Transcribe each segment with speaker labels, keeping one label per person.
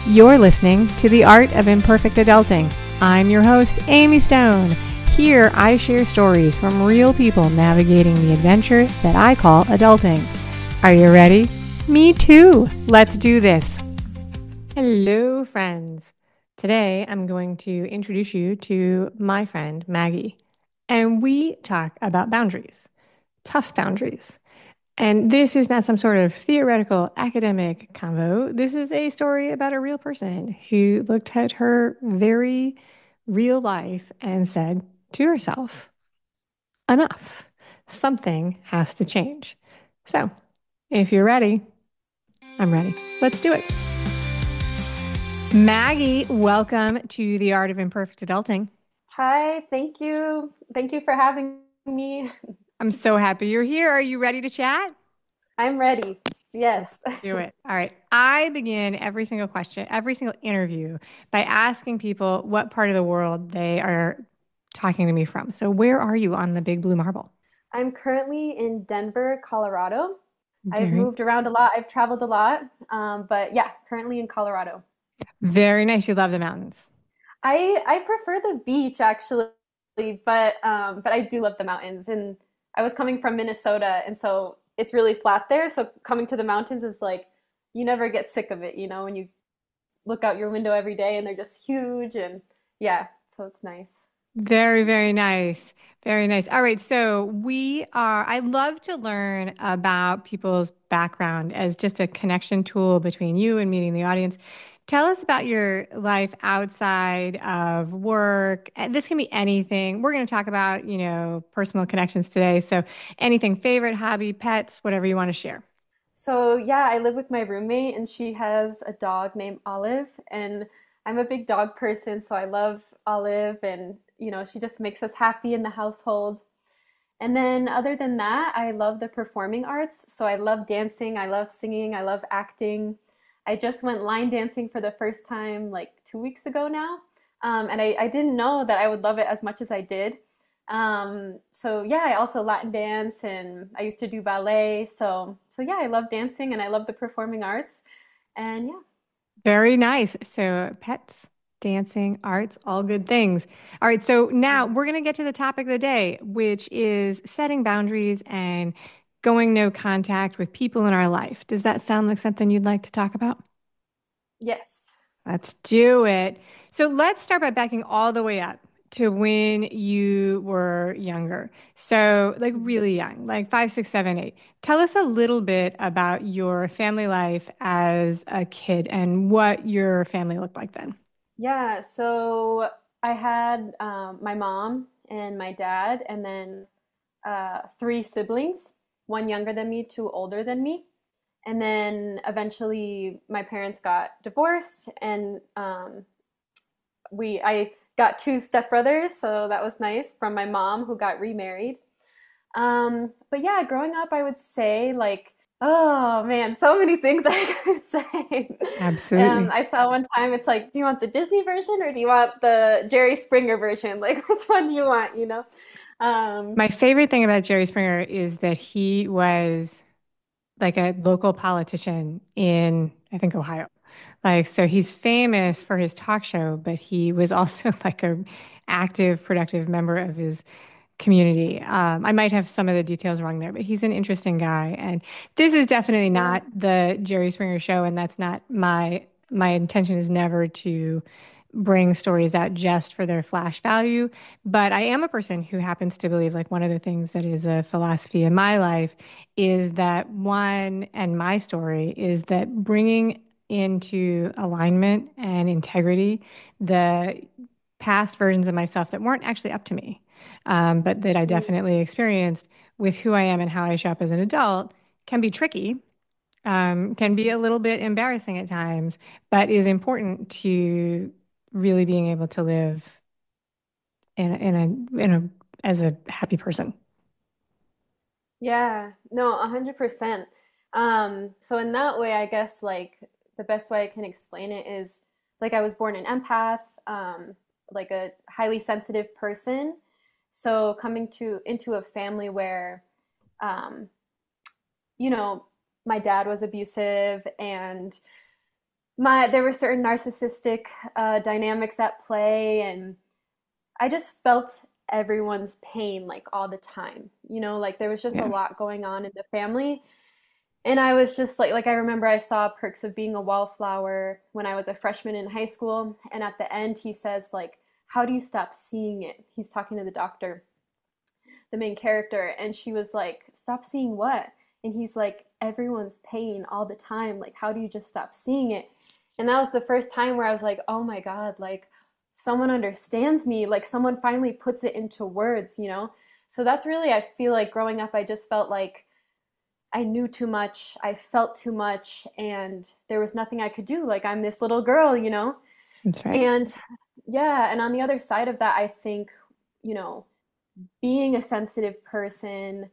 Speaker 1: You're listening to The Art of Imperfect Adulting. I'm your host, Amy Stone. Here, I share stories from real people navigating the adventure that I call adulting. Are you ready? Me too. Let's do this. Hello, friends. Today, I'm going to introduce you to my friend, Maggie. And we talk about boundaries, tough boundaries. And this is not some sort of theoretical academic convo. This is a story about a real person who looked at her very real life and said to herself, enough. Something has to change. So, if you're ready, I'm ready. Let's do it. Maggie, welcome to The Art of Imperfect Adulting.
Speaker 2: Hi, thank you. Thank you for having me.
Speaker 1: I'm so happy you're here. Are you ready to chat?
Speaker 2: I'm ready.
Speaker 1: Let's
Speaker 2: Yes.
Speaker 1: do it. All right. I begin every single question, every single interview by asking people what part of the world they are talking to me from. So, where are you on the big blue marble?
Speaker 2: I'm currently in Denver, Colorado. I've
Speaker 1: Very,
Speaker 2: moved around a lot. I've traveled a lot. But yeah, currently in Colorado.
Speaker 1: very nice. You love the mountains.
Speaker 2: I prefer the beach actually, but I do love the mountains. And I was coming from Minnesota, and so it's really flat there. So coming to the mountains is like you never get sick of it, when you look out your window every day and they're just huge and yeah, so it's nice.
Speaker 1: Very, very nice. Very nice. All right. So I love to learn about people's background as just a connection tool between you and meeting the audience. Tell us about your life outside of work. This can be anything. We're going to talk about, personal connections today. So anything, favorite hobby, pets, whatever you want to share.
Speaker 2: So yeah, I live with my roommate and she has a dog named Olive and I'm a big dog person, so I love Olive and she just makes us happy in the household. And then other than that, I love the performing arts. So I love dancing, I love singing, I love acting. I just went line dancing for the first time like 2 weeks ago now. And I didn't know that I would love it as much as I did. So yeah, I also Latin dance and I used to do ballet. So yeah, I love dancing and I love the performing arts. And yeah.
Speaker 1: Very nice. So, pets, dancing, arts, all good things. All right. So, now we're going to get to the topic of the day, which is setting boundaries and going no contact with people in our life. Does that sound like something you'd like to talk about?
Speaker 2: Yes.
Speaker 1: Let's do it. So, let's start by backing all the way up to when you were younger. So, like really young, like 5, 6, 7, 8. Tell us a little bit about your family life as a kid and what your family looked like then.
Speaker 2: Yeah, so I had my mom and my dad, and then three siblings, one younger than me, two older than me. And then eventually my parents got divorced, and I got two stepbrothers, so that was nice from my mom who got remarried. But yeah, growing up, I would say like, oh man, so many things I could say.
Speaker 1: Absolutely.
Speaker 2: I saw one time, it's like, do you want the Disney version or do you want the Jerry Springer version? Like, which one do you want? Um,
Speaker 1: My favorite thing about Jerry Springer is that he was like a local politician in, I think, Ohio. Like, so he's famous for his talk show, but he was also like a active, productive member of his community. I might have some of the details wrong there, but he's an interesting guy. And this is definitely
Speaker 2: yeah,
Speaker 1: not the Jerry Springer show, and that's not my intention is never to bring stories out just for their flash value. But I am a person who happens to believe like one of the things that is a philosophy in my life is that one, and my story is that bringing into alignment and integrity the past versions of myself that weren't actually up to me, but that I definitely experienced with who I am and how I show up as an adult can be tricky, can be a little bit embarrassing at times, but is important to really being able to live in a as a happy person.
Speaker 2: yeah, no, 100%. So in that way, I guess like the best way I can explain it is like I was born an empath, like a highly sensitive person. So coming to into a family where um, you know, my dad was abusive and there were certain narcissistic dynamics at play, and I just felt everyone's pain like all the time. Like there was just a
Speaker 1: Yeah.
Speaker 2: lot going on in the family. And I was just like I remember I saw Perks of Being a Wallflower when I was a freshman in high school, and at the end he says like, "How do you stop seeing it?" He's talking to the doctor, the main character, and she was like, "Stop seeing what?" And he's like, "Everyone's pain all the time. Like, how do you just stop seeing it?" And that was the first time where I was like, "Oh my God, like someone understands me. Like someone finally puts it into words." So that's really, I feel like growing up, I just felt like I knew too much, I felt too much, and there was nothing I could do. Like I'm this little girl.
Speaker 1: That's right.
Speaker 2: And yeah, and on the other side of that, I think, you know, being a sensitive person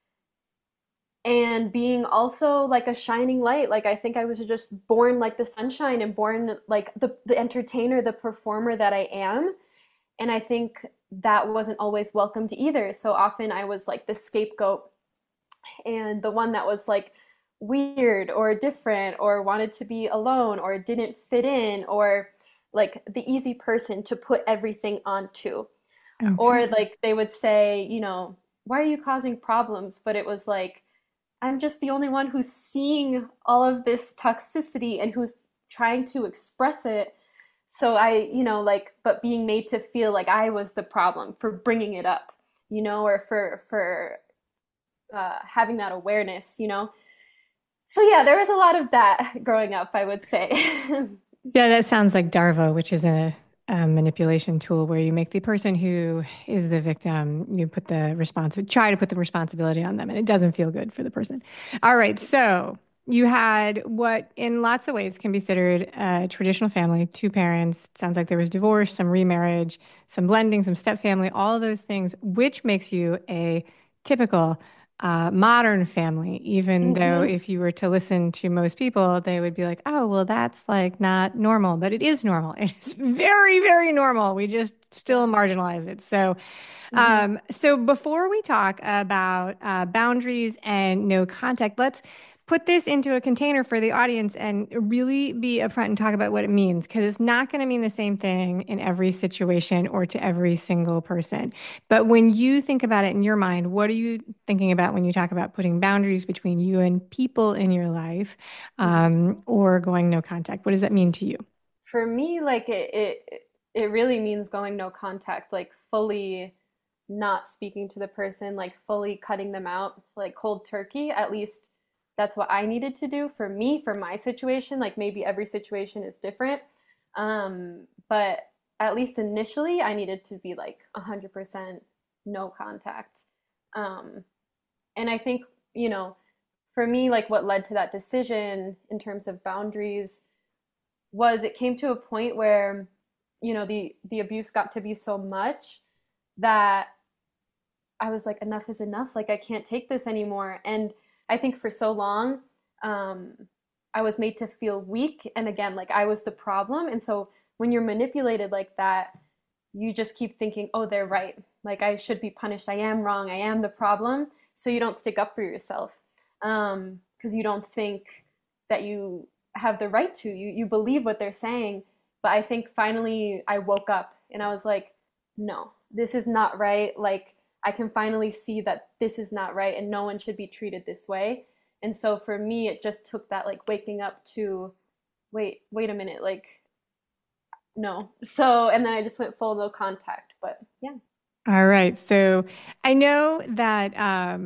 Speaker 2: and being also like a shining light. Like I think I was just born like the sunshine and born like the entertainer, the performer that I am. And I think that wasn't always welcomed either. So often I was like the scapegoat and the one that was like weird or different or wanted to be alone or didn't fit in or like the easy person to put everything onto.
Speaker 1: Okay.
Speaker 2: Or like they would say, why are you causing problems? But it was like, I'm just the only one who's seeing all of this toxicity and who's trying to express it. So like, but being made to feel like I was the problem for bringing it up, or for having that awareness. So yeah, there was a lot of that growing up, I would say.
Speaker 1: Yeah, that sounds like Darvo, which is a manipulation tool where you make the person who is the victim, you put the try to put the responsibility on them, and it doesn't feel good for the person. All right, so you had what in lots of ways can be considered a traditional family, two parents. It sounds like there was divorce, some remarriage, some blending, some step family, all of those things, which makes you a typical modern family, even though
Speaker 2: Hmm.
Speaker 1: if you were to listen to most people, they would be like, oh, well, that's like not normal, but it is normal. It is very, very normal. We just still
Speaker 2: Yeah.
Speaker 1: marginalize it. So,
Speaker 2: Hmm.
Speaker 1: so before we talk about boundaries and no contact, let's put this into a container for the audience and really be upfront and talk about what it means, because it's not going to mean the same thing in every situation or to every single person. But when you think about it in your mind, what are you thinking about when you talk about putting boundaries between you and people in your life,
Speaker 2: Hmm.
Speaker 1: or going no contact? What does that mean to you?
Speaker 2: For me, like it really means going no contact, like fully not speaking to the person, like fully cutting them out, like cold turkey. At least that's what I needed to do for me, for my situation. Like maybe every situation is different. But at least initially I needed to be like 100% no contact. Um, and I think, you know, for me, like what led to that decision in terms of boundaries was it came to a point where, the abuse got to be so much that I was like, enough is enough. Like, I can't take this anymore. And I think for so long, um, I was made to feel weak. And again, like I was the problem. And so when you're manipulated like that, you just keep thinking, oh, they're right. Like, I should be punished. I am wrong. I am the problem. So you don't stick up for yourself because you don't think that you have the right to. You believe what they're saying. But I think finally I woke up and I was like, no, this is not right. Like, I can finally see that this is not right and no one should be treated this way. And so for me, it just took that like waking up to wait a minute, like no. So, and then I just went full no contact. But yeah.
Speaker 1: All right. So I know that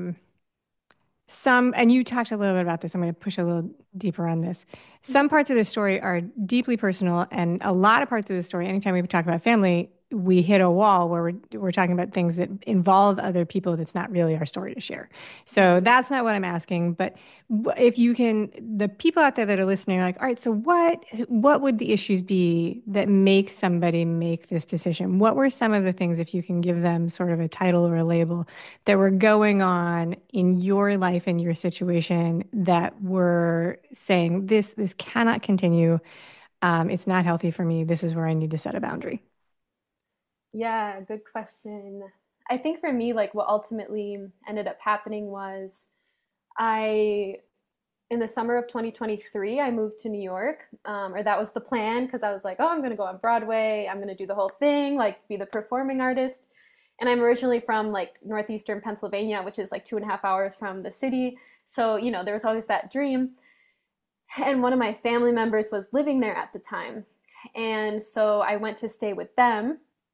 Speaker 1: and you talked a little bit about this. I'm going to push a little deeper on this. Some parts of the story are deeply personal, and a lot of parts of the story, anytime we talk about family, we hit a wall where we're talking about things that involve other people that's not really our story to share. So
Speaker 2: Mm-hmm.
Speaker 1: that's not what I'm asking. But if you can, the people out there that are listening are like, all right, so what would the issues be that make somebody make this decision? What were some of the things, if you can give them sort of a title or a label, that were going on in your life and your situation that were saying this cannot continue. It's not healthy for me. This is where I need to set a boundary.
Speaker 2: Yeah, good question. I think for me, like what ultimately ended up happening was I in the summer of 2023, I moved to New York, or that was the plan because I was like, oh, I'm going to go on Broadway. I'm going to do the whole thing, like be the performing artist. And I'm originally from like northeastern Pennsylvania, which is like 2.5 hours from the city. So, there was always that dream. And one of my family members was living there at the time. And so I went to stay with them.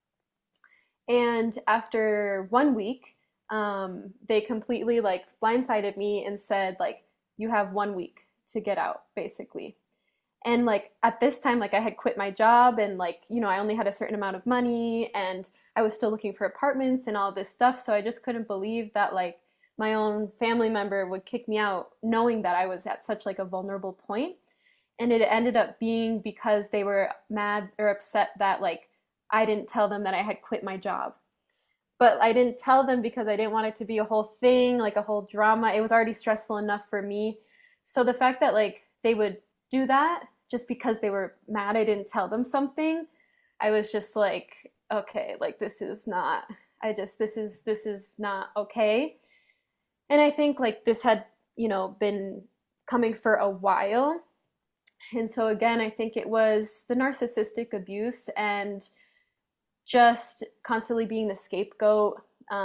Speaker 2: And after 1 week, they completely like blindsided me and said, like, you have 1 week to get out, basically. And like at this time, like I had quit my job and like, I only had a certain amount of money and I was still looking for apartments and all this stuff. So I just couldn't believe that like my own family member would kick me out knowing that I was at such like a vulnerable point. And it ended up being because they were mad or upset that like I didn't tell them that I had quit my job. But I didn't tell them because I didn't want it to be a whole thing, like a whole drama. It was already stressful enough for me. So the fact that like they would do that just because they were mad I didn't tell them something, I was just like, okay, like this is not, this is not okay. And I think like this had, been coming for a while. And so again, I think it was the narcissistic abuse and just constantly being the scapegoat,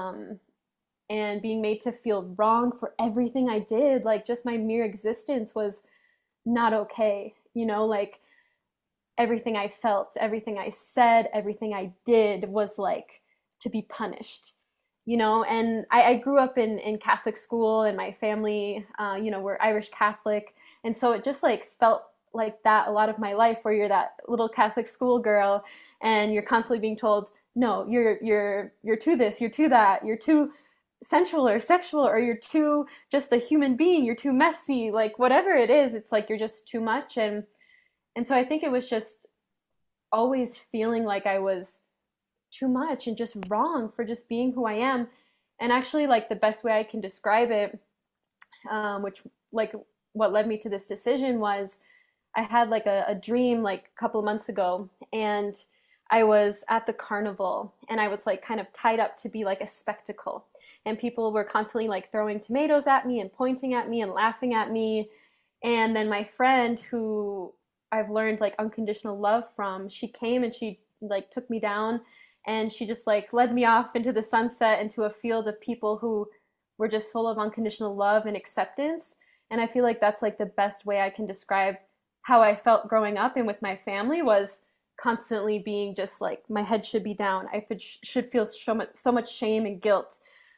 Speaker 2: and being made to feel wrong for everything I did. Like just my mere existence was not okay. Like everything I felt, everything I said, everything I did was like to be punished. And I grew up in Catholic school and my family, we're Irish Catholic. And so it just like felt like that a lot of my life where you're that little Catholic school girl and you're constantly being told, no, you're too this, you're too that, you're too sensual or sexual, or you're too just a human being, you're too messy, like whatever it is, it's like you're just too much. And so I think it was just always feeling like I was too much and just wrong for just being who I am. And actually, like the best way I can describe it, which like what led me to this decision was I had like a dream like a couple of months ago, and I was at the carnival and I was like kind of tied up to be like a spectacle. And people were constantly like throwing tomatoes at me and pointing at me and laughing at me. And then my friend, who I've learned like unconditional love from, she came and she like took me down and she just like led me off into the sunset into a field of people who were just full of unconditional love and acceptance. And I feel like that's like the best way I can describe how I felt growing up and with my family, was constantly being just like my head should be down. I should feel so much shame and guilt.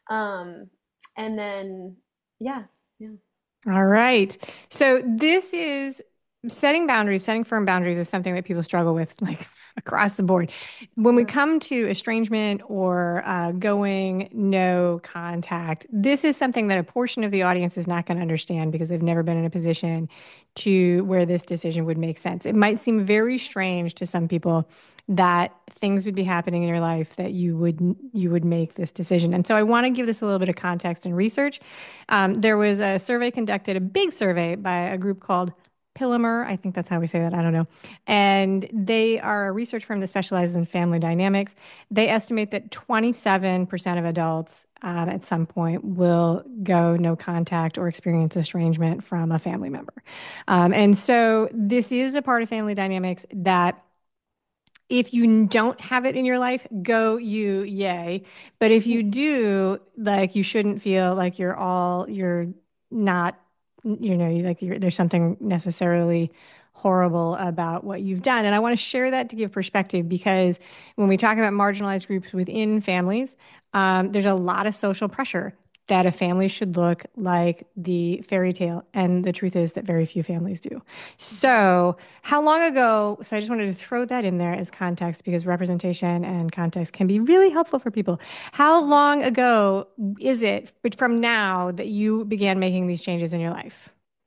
Speaker 2: And then, yeah, yeah.
Speaker 1: All right. So this is setting boundaries, setting firm boundaries is something that people struggle with, like across the board. When we
Speaker 2: Yeah.
Speaker 1: come to estrangement or going no contact, this is something that a portion of the audience is not going to understand because they've never been in a position to where this decision would make sense. It might seem very strange to some people that things would be happening in your life that you would make this decision. And so I want to give this a little bit of context and research. There was a survey conducted, a big survey by a group called Pillimer. I think that's how we say that. I don't know. And they are a research firm that specializes in family dynamics. They estimate that 27% of adults at some point will go no contact or experience estrangement from a family member. And so this is a part of family dynamics that if you don't have it in your life, go you, yay. But if you do, like you shouldn't feel like you're not, there's something necessarily horrible about what you've done. And I want to share that to give perspective because when we talk about marginalized groups within families, there's a lot of social pressure that a family should look like the fairy tale. And the truth is that very few families do. So, how long ago? So, I just wanted to throw that in there as context because representation and context can be really helpful for people. How long ago is it from now that you began making these changes in your life?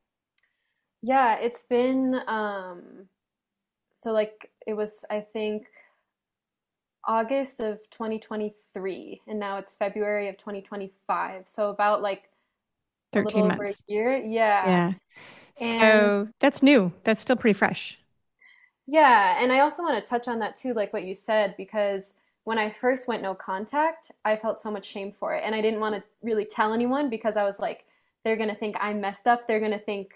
Speaker 2: Yeah, it's been so like it was I think August of 2023 and now it's February of 2025. So about like a little
Speaker 1: 13
Speaker 2: over a
Speaker 1: months.
Speaker 2: year. Yeah.
Speaker 1: Yeah.
Speaker 2: And
Speaker 1: So, that's new. That's still pretty fresh.
Speaker 2: yeah, and I also want to touch on that too, like what you said, because when I first went no contact, I felt so much shame for it. And I didn't want to really tell anyone because I was like, they're going to think I'm messed up. They're going to think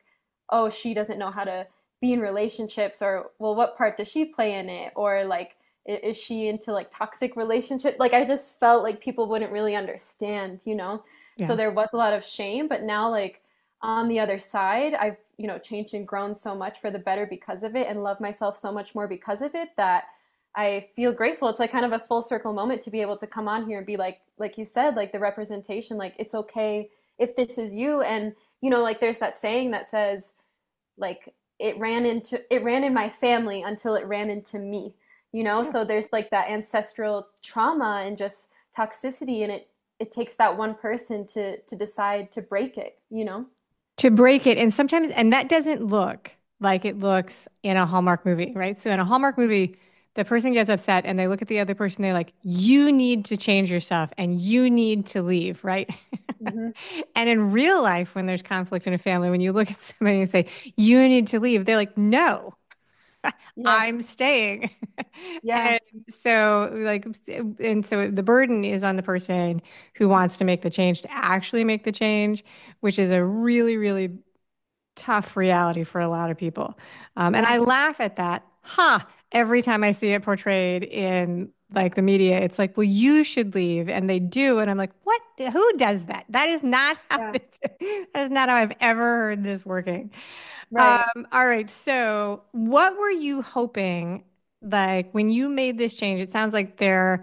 Speaker 2: oh, she doesn't know how to be in relationships, or well, what part does she play in it, or like is she into like toxic relationship? Like I just felt like people wouldn't really understand, you know? So
Speaker 1: Yeah.
Speaker 2: there was a lot of shame, but now like on the other side, I've, changed and grown so much for the better because of it and love myself so much more because of it that I feel grateful. It's like kind of a full circle moment to be able to come on here and be like you said, like the representation, like it's okay if this is you. And, like there's that saying that says, like it ran in my family until it ran into me,
Speaker 1: Yeah.
Speaker 2: so there's like that ancestral trauma and just toxicity, and it takes that one person to decide to break it.
Speaker 1: To break it. And sometimes, and that doesn't look like it looks in a Hallmark movie, right? So in a Hallmark movie, the person gets upset and they look at the other person, they're like, you need to change yourself and you need to leave, right?
Speaker 2: Hmm.
Speaker 1: And in real life, when there's conflict in a family, when you look at somebody and say, you need to leave, they're like, no,
Speaker 2: Yeah.
Speaker 1: I'm staying.
Speaker 2: Yeah.
Speaker 1: And so, like, and so the burden is on the person who wants to make the change to actually make the change, which is a really, really tough reality for a lot of people. And I
Speaker 2: Yeah.
Speaker 1: laugh at that, every time I see it portrayed in like the media. It's like, well, you should leave. And they do. And I'm like, what? Who does that? That is not how
Speaker 2: Yeah.
Speaker 1: this, that is not how I've ever heard this working.
Speaker 2: Right.
Speaker 1: All right. So, what were you hoping, like when you made this change? It sounds like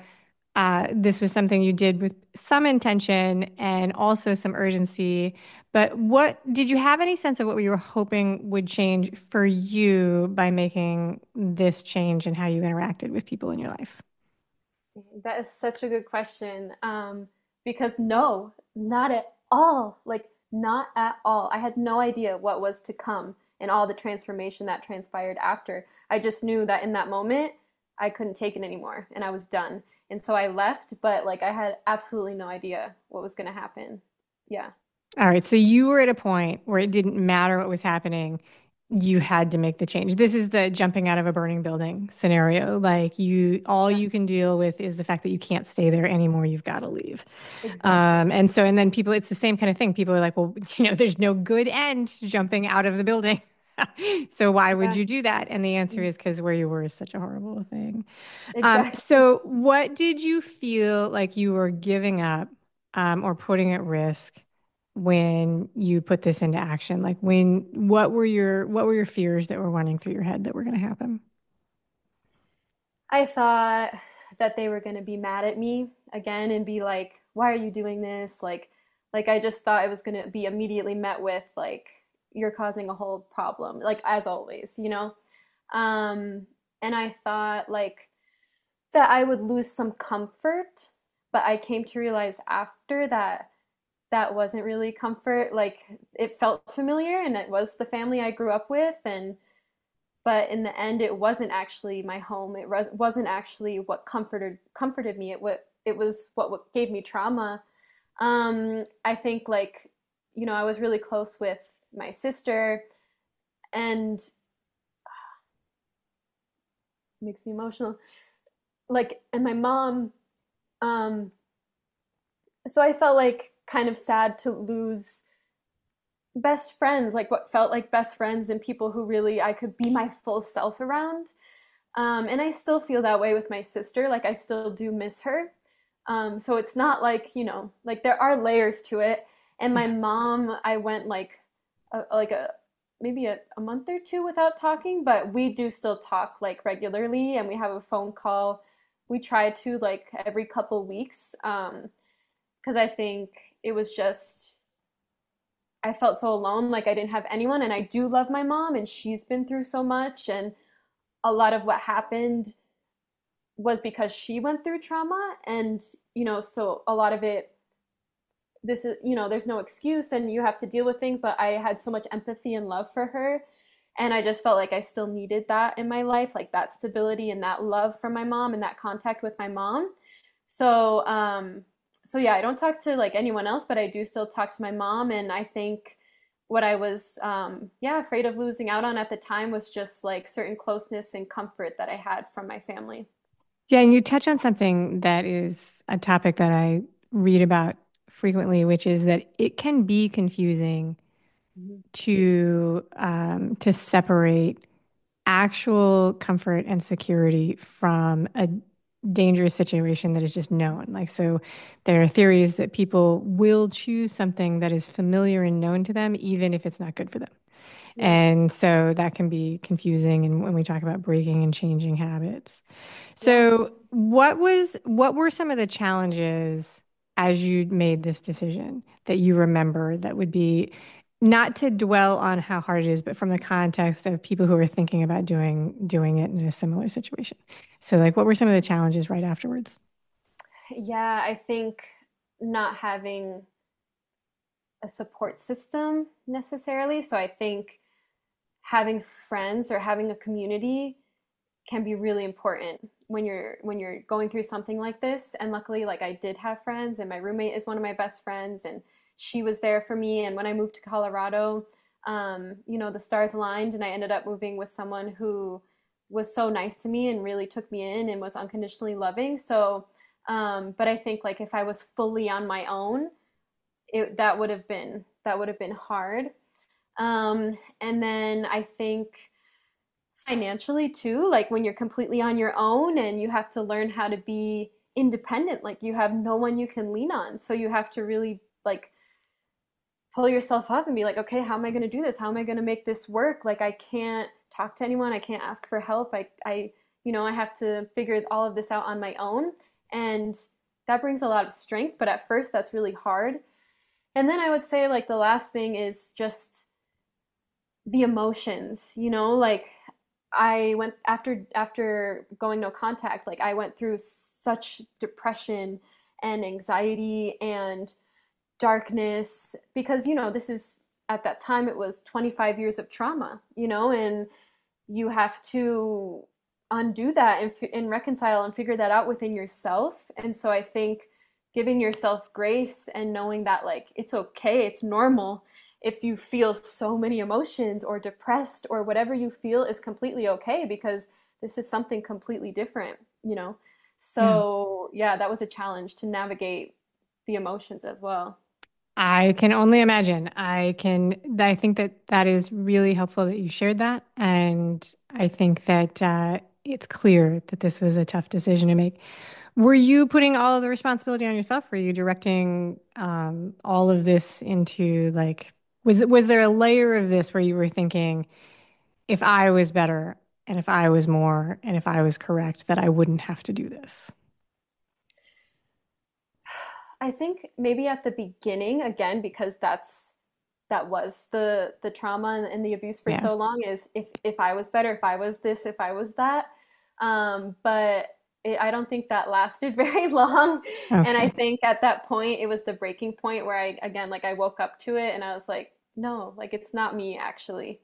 Speaker 1: this was something you did with some intention and also some urgency. But what did you have any sense of what you were hoping would change for you by making this change in how you interacted with people in your life?
Speaker 2: That is such a good question. Because no, not at all. Like, not at all. I had no idea what was to come and all the transformation that transpired after. I just knew that in that moment, I couldn't take it anymore and I was done. And so I left, but like, I had absolutely no idea what was going to happen. Yeah.
Speaker 1: All right. So you were at a point where it didn't matter what was happening. You had to make the change. This is the jumping out of a burning building scenario. Like all
Speaker 2: Yeah.
Speaker 1: you can deal with is the fact that you can't stay there anymore. You've got to leave.
Speaker 2: Exactly.
Speaker 1: And then people, it's the same kind of thing. People are like, well, there's no good end to jumping out of the building. So why would
Speaker 2: Yeah.
Speaker 1: you do that? And the answer
Speaker 2: Mm.
Speaker 1: is because where you were is such a horrible thing.
Speaker 2: Exactly.
Speaker 1: So what did you feel like you were giving up, or putting at risk when you put this into action? Like what were your fears that were running through your head that were going to happen?
Speaker 2: I thought that they were going to be mad at me again and be like, "Why are you doing this?" Like I just thought it was going to be immediately met with like, "You're causing a whole problem," like as always. Um, and I thought like that I would lose some comfort, but I came to realize after that that wasn't really comfort. Like it felt familiar, and it was the family I grew up with, and but in the end it wasn't actually my home. Wasn't actually what comforted me. It was what gave me trauma. I think like, I was really close with my sister, and it makes me emotional, like, and my mom. um so I felt like kind of sad to lose best friends, like what felt like best friends and people who really I could be my full self around. And I still feel that way with my sister. Like I still do miss her. So it's not like, like there are layers to it. And my
Speaker 1: Yeah.
Speaker 2: mom, I went like a maybe a month or two without talking, but we do still talk like regularly, and we have a phone call. We try to like every couple weeks, because I think it was just I felt so alone, like I didn't have anyone. And I do love my mom, and she's been through so much. And a lot of what happened was because she went through trauma. And, so a lot of it, this is, there's no excuse and you have to deal with things. But I had so much empathy and love for her. And I just felt like I still needed that in my life, like that stability and that love from my mom and that contact with my mom. So, so yeah, I don't talk to like anyone else, but I do still talk to my mom. And I think what I was, yeah, afraid of losing out on at the time was just like certain closeness and comfort that I had from my family.
Speaker 1: Yeah, and you touch on something that is a topic that I read about frequently, which is that it can be confusing
Speaker 2: Mhm.
Speaker 1: to separate actual comfort and security from a dangerous situation that is just known. Like, so there are theories that people will choose something that is familiar and known to them, even if it's not good for them.
Speaker 2: Yeah.
Speaker 1: And so that can be confusing. And when we talk about breaking and changing habits.
Speaker 2: Yeah.
Speaker 1: So what were some of the challenges as you made this decision that you remember that would be not to dwell on how hard it is, but from the context of people who are thinking about doing it in a similar situation. So like what were some of the challenges right afterwards?
Speaker 2: Yeah, I think not having a support system necessarily. So I think having friends or having a community can be really important when you're going through something like this. And luckily, like I did have friends, and my roommate is one of my best friends, and she was there for me. And when I moved to Colorado, the stars aligned, and I ended up moving with someone who was so nice to me and really took me in and was unconditionally loving. So, but I think like if I was fully on my own, that would have been hard. And then I think financially too, like when you're completely on your own and you have to learn how to be independent, like you have no one you can lean on. So you have to really like pull yourself up and be like, okay, how am I going to do this? How am I going to make this work? Like I can't talk to anyone. I can't ask for help. I have to figure all of this out on my own. And that brings a lot of strength, but at first that's really hard. And then I would say like the last thing is just the emotions, like I went after going no contact, like I went through such depression and anxiety and darkness because this is at that time it was 25 years of trauma, and you have to undo that and reconcile and figure that out within yourself. And so I think giving yourself grace and knowing that like it's okay, it's normal if you feel so many emotions or depressed or whatever you feel is completely okay because this is something completely different.
Speaker 1: Yeah.
Speaker 2: So yeah, that was a challenge to navigate the emotions as well.
Speaker 1: I can only imagine. I think that that is really helpful that you shared that. And I think that it's clear that this was a tough decision to make. Were you putting all of the responsibility on yourself? Were you directing all of this into like, was there a layer of this where you were thinking, if I was better and if I was more and if I was correct, that I wouldn't have to do this?
Speaker 2: I think maybe at the beginning, again, because that was the trauma and the abuse for
Speaker 1: Yeah.
Speaker 2: so long is if I was better, if I was this, if I was that. But I don't think that lasted very long. And I
Speaker 1: Okay.
Speaker 2: think at that point, it was the breaking point where I, again, like I woke up to it and I was like, no, like it's not me actually.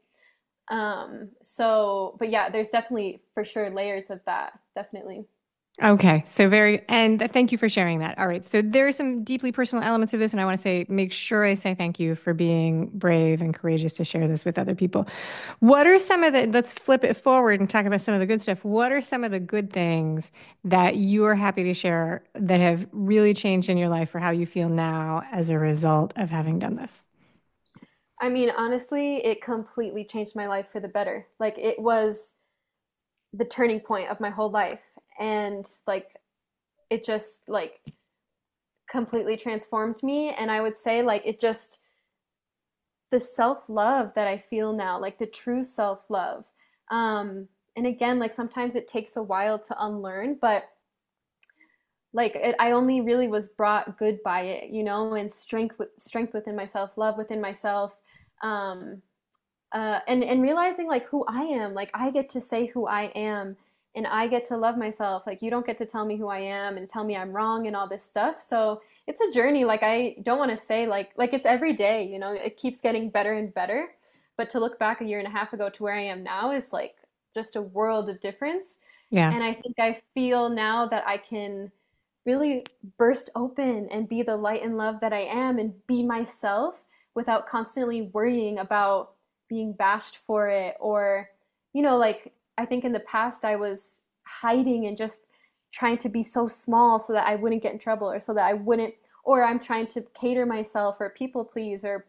Speaker 2: But yeah, there's definitely for sure layers of that. Definitely.
Speaker 1: Okay, so and thank you for sharing that. All right, so there are some deeply personal elements of this, and I want to make sure I say thank you for being brave and courageous to share this with other people. What are some of let's flip it forward and talk about some of the good stuff. What are some of the good things that you are happy to share that have really changed in your life or how you feel now as a result of having done this?
Speaker 2: I mean, honestly, it completely changed my life for the better. Like it was the turning point of my whole life. And like it just like completely transformed me. And I would say like it just the self-love that I feel now, like the true self-love. And again, like sometimes it takes a while to unlearn, but I only really was brought good by it, and strength within myself, love within myself. Um, and realizing like who I am, like I get to say who I am and I get to love myself. Like you don't get to tell me who I am and tell me I'm wrong and all this stuff. So it's a journey. Like I don't want to say like it's every day, it keeps getting better and better. But to look back a year and a half ago to where I am now is like just a world of difference.
Speaker 1: Yeah.
Speaker 2: And I think I feel now that I can really burst open and be the light and love that I am and be myself without constantly worrying about being bashed for it or like I think in the past I was hiding and just trying to be so small so that I wouldn't get in trouble or so that I wouldn't or I'm trying to cater myself or people please or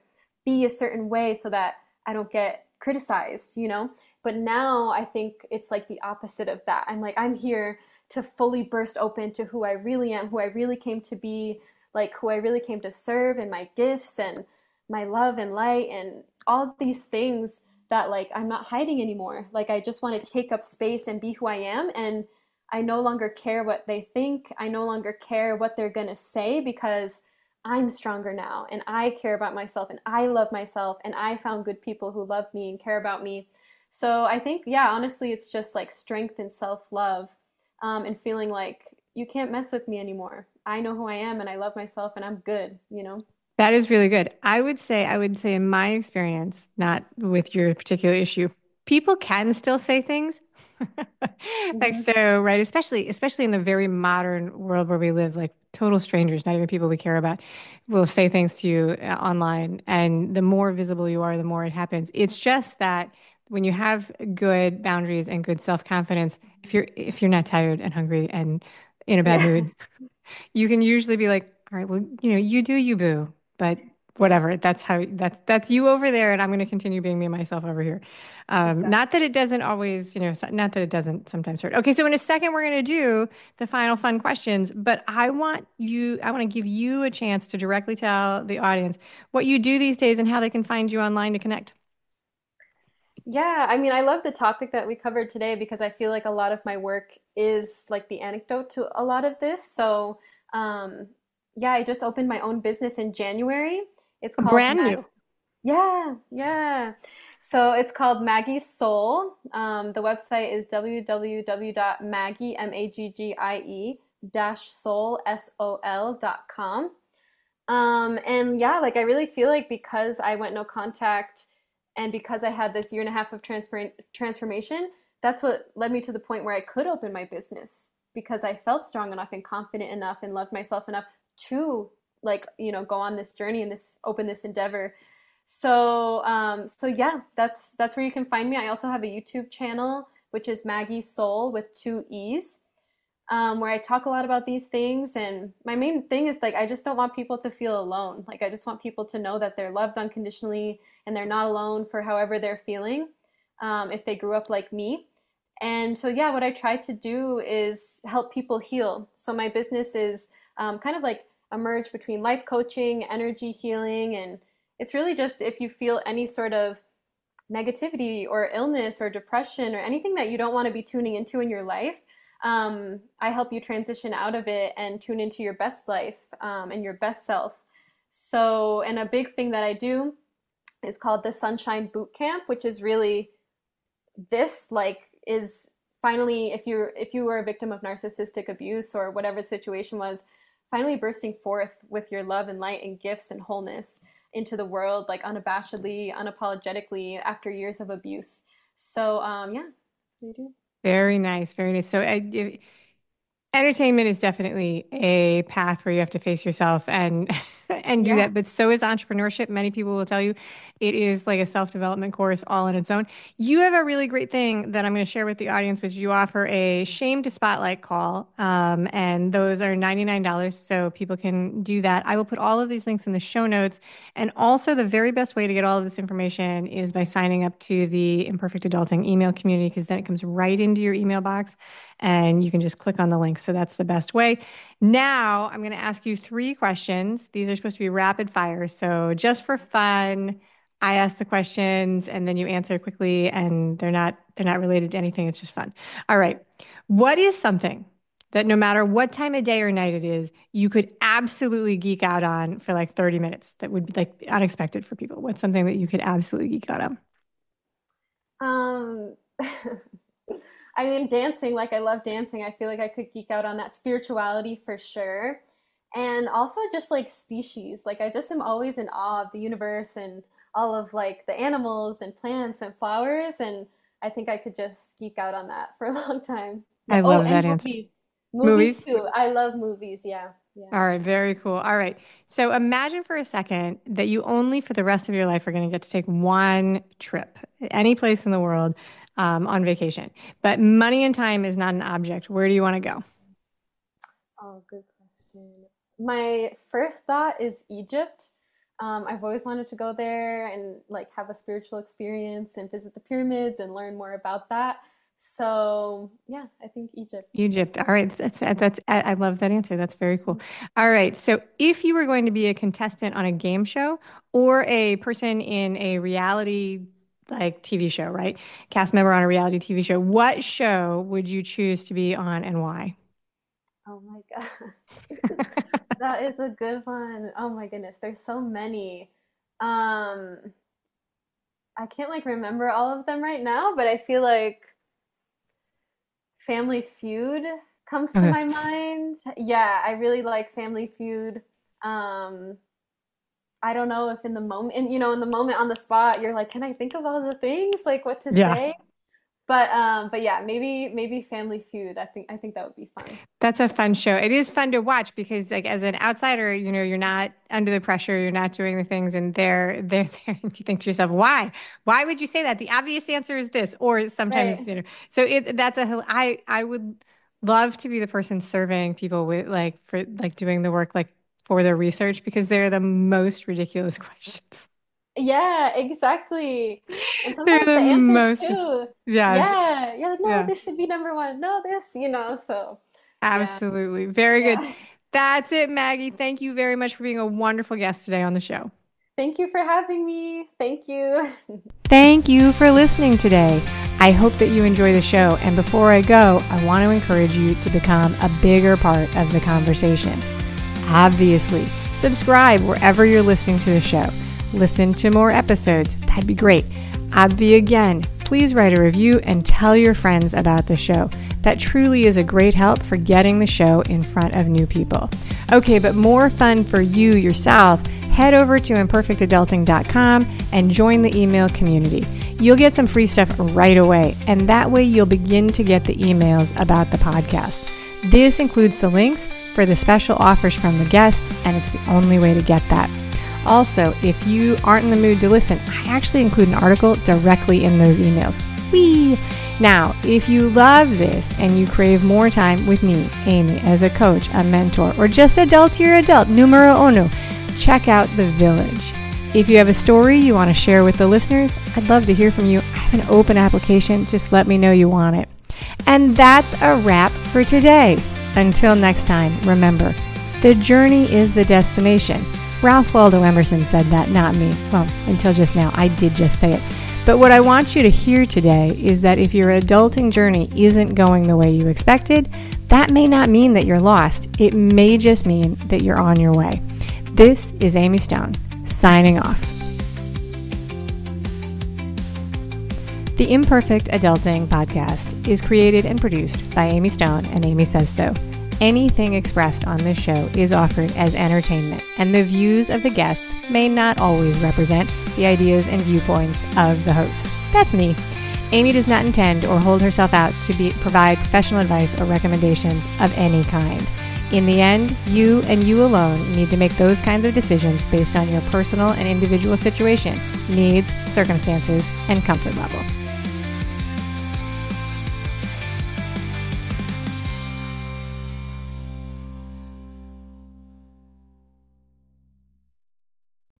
Speaker 2: be a certain way so that I don't get criticized, you know? But now I think it's like the opposite of that. I'm like, I'm here to fully burst open to who I really am, who I really came to be, like who I really came to serve, and my gifts and my love and light and all these things that like I'm not hiding anymore. Like I just want to take up space and be who I am, and I no longer care what they think. I no longer care what they're going to say because I'm stronger now and I care about myself and I love myself and I found good people who love me and care about me. So I think, yeah, honestly, it's just like strength and self love, and feeling like you can't mess with me anymore. I know who I am and I love myself and I'm good, you know?
Speaker 1: That is really good. I would say in my experience, not with your particular issue, people can still say things. Like
Speaker 2: Hmm.
Speaker 1: so, right, especially in the very modern world where we live, like total strangers, not even people we care about, will say things to you online, and the more visible you are, the more it happens. It's just that when you have good boundaries and good self-confidence, if you're not tired and hungry and in a bad
Speaker 2: Yeah,
Speaker 1: mood, you can usually be like, all right, well, you do you, boo. But whatever, that's you over there, and I'm going to continue being me myself over here. Not
Speaker 2: exactly.
Speaker 1: that it doesn't always, not that it doesn't sometimes hurt. Okay, so in a second, we're going to do the final fun questions, but I want to give you a chance to directly tell the audience what you do these days and how they can find you online to connect.
Speaker 2: Yeah, I mean, I love the topic that we covered today because I feel like a lot of my work is like the anecdote to a lot of this. So, um, yeah, I just opened my own business in January. It's called
Speaker 1: Brand new.
Speaker 2: Yeah, yeah. So it's called Maggie's Soul. The website is www.maggie, Maggie, dash soul, SOL.com. And yeah, like I really feel like because I went no contact and because I had this year and a half of transformation, that's what led me to the point where I could open my business because I felt strong enough and confident enough and loved myself enough to like, go on this journey and this open this endeavor. So yeah, that's where you can find me. I also have a YouTube channel, which is Maggie Soul with two E's, where I talk a lot about these things. And my main thing is like, I just don't want people to feel alone. Like, I just want people to know that they're loved unconditionally and they're not alone for however they're feeling, if they grew up like me. And so, yeah, what I try to do is help people heal. So, my business is kind of like a merge between life coaching, energy healing, and it's really just if you feel any sort of negativity or illness or depression or anything that you don't want to be tuning into in your life, I help you transition out of it and tune into your best life, and your best self. So, and a big thing that I do is called the Sunshine Boot Camp, which is really this like is finally if you were a victim of narcissistic abuse or whatever the situation was, finally bursting forth with your love and light and gifts and wholeness into the world like unabashedly, unapologetically after years of abuse. So yeah, that's what you do.
Speaker 1: Very nice, very nice. So, entertainment is definitely a path where you have to face yourself and and do
Speaker 2: Yeah.
Speaker 1: that. But so is entrepreneurship. Many people will tell you it is like a self-development course all on its own. You have a really great thing that I'm going to share with the audience, which you offer a shame to spotlight call. And those are $99, so people can do that. I will put all of these links in the show notes. And also, the very best way to get all of this information is by signing up to the Imperfect Adulting email community, because then it comes right into your email box and you can just click on the link. So that's the best way. Now I'm going to ask you three questions. These are supposed to be rapid fire. So just for fun, I ask the questions and then you answer quickly, and they're not related to anything. It's just fun. All right. What is something that no matter what time of day or night it is, you could absolutely geek out on for like 30 minutes that would be like unexpected for people? What's something that you could absolutely geek out on?
Speaker 2: Um, I mean, dancing, like I love dancing. I feel like I could geek out on that spirituality for sure. And also just like species. Like I just am always in awe of the universe and all of like the animals and plants and flowers. And I think I could just geek out on that for a long time. Yeah.
Speaker 1: I
Speaker 2: Oh,
Speaker 1: love
Speaker 2: and
Speaker 1: that answer.
Speaker 2: movies. Movies
Speaker 1: Movies?
Speaker 2: too. I love movies. Yeah. Yeah.
Speaker 1: All right, very cool. All right. So imagine for a second that you only for the rest of your life are going to get to take one trip, any place in the world, on vacation. But money and time is not an object. Where do you want to go?
Speaker 2: Oh, good question. My first thought is Egypt. I've always wanted to go there and like have a spiritual experience and visit the pyramids and learn more about that. So yeah, I think Egypt.
Speaker 1: Egypt. All right. I love that answer. That's very cool. All right. So if you were going to be a contestant on a game show or a person in a reality like TV show, right? Cast member on a reality TV show, what show would you choose to be on and why?
Speaker 2: Oh my God. That is a good one. Oh my goodness, there's so many. Um, I can't like remember all of them right now, but I feel like Family Feud comes
Speaker 1: Oh,
Speaker 2: to
Speaker 1: that's
Speaker 2: my mind. Yeah, I really like Family Feud. Um, I don't know if in the moment, in the moment on the spot, you're like, can I think of all the things like what to
Speaker 1: yeah.
Speaker 2: say? But yeah, maybe Family Feud. I think that would be fun.
Speaker 1: That's a fun show. It is fun to watch because, like, as an outsider, you're not under the pressure, you're not doing the things, and they're there. You think to yourself, why? Why would you say that? The obvious answer is this, or sometimes,
Speaker 2: Right.
Speaker 1: So that's I would love to be the person serving people with like for like doing the work like for their research because they're the most ridiculous questions.
Speaker 2: Yeah, exactly. And
Speaker 1: They're
Speaker 2: sometimes
Speaker 1: the
Speaker 2: the answers
Speaker 1: most,
Speaker 2: too.
Speaker 1: yes,
Speaker 2: Yeah, you're like, no,
Speaker 1: yeah.
Speaker 2: this should be number one. No, this. So yeah,
Speaker 1: Absolutely. Very good.
Speaker 2: yeah.
Speaker 1: That's it, Maggie. Thank you very much for being a wonderful guest today on the show.
Speaker 2: Thank you for having me. Thank you.
Speaker 1: Thank you for listening today. I hope that you enjoy the show. And before I go, I want to encourage you to become a bigger part of the conversation. Obviously, subscribe wherever you're listening to the show. Listen to more episodes. That'd be great. Obvi again, please write a review and tell your friends about the show. That truly is a great help for getting the show in front of new people. Okay, but more fun for you yourself, head over to imperfectadulting.com and join the email community. You'll get some free stuff right away, and that way you'll begin to get the emails about the podcast. This includes the links for the special offers from the guests, and it's the only way to get that. Also, if you aren't in the mood to listen, I actually include an article directly in those emails. Whee! Now, if you love this and you crave more time with me, Amy, as a coach, a mentor, or just adultier adult, numero uno, check out The Village. If you have a story you want to share with the listeners, I'd love to hear from you. I have an open application. Just let me know you want it. And that's a wrap for today. Until next time, remember, the journey is the destination. Ralph Waldo Emerson said that, not me. Well, until just now, I did just say it. But what I want you to hear today is that if your adulting journey isn't going the way you expected, that may not mean that you're lost. It may just mean that you're on your way. This is Amy Stone, signing off. The Imperfect Adulting Podcast is created and produced by Amy Stone and Amy Says So. Anything expressed on this show is offered as entertainment, and the views of the guests may not always represent the ideas and viewpoints of the host. That's me. Amy does not intend or hold herself out to provide professional advice or recommendations of any kind. In the end, you and you alone need to make those kinds of decisions based on your personal and individual situation, needs, circumstances, and comfort level.